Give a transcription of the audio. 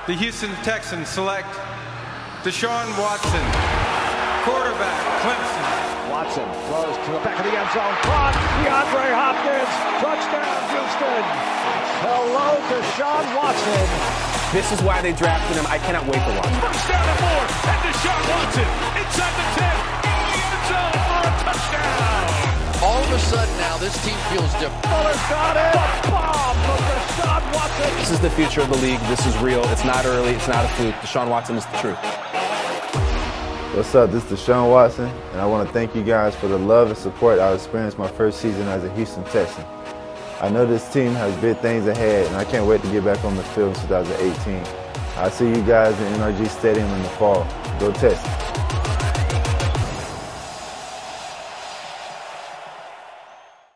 the Houston Texans select Deshaun Watson, quarterback, Clemson. Watson throws to the back of the end zone. Caught. DeAndre Hopkins. Touchdown, Houston. Hello, Deshaun Watson. This is why they drafted him. I cannot wait to watch. First down and more. And Deshaun Watson inside the 10. In the end zone for a touchdown. All of a sudden now, this team feels different. Fuller's got it. The bomb from Deshaun Watson. This is the future of the league. This is real. It's not early. It's not a fluke. Deshaun Watson is the truth. What's up? This is Deshaun Watson, and I want to thank you guys for the love and support I experienced my first season as a Houston Texan. I know this team has big things ahead, and I can't wait to get back on the field in 2018. I'll see you guys in NRG Stadium in the fall. Go Texans!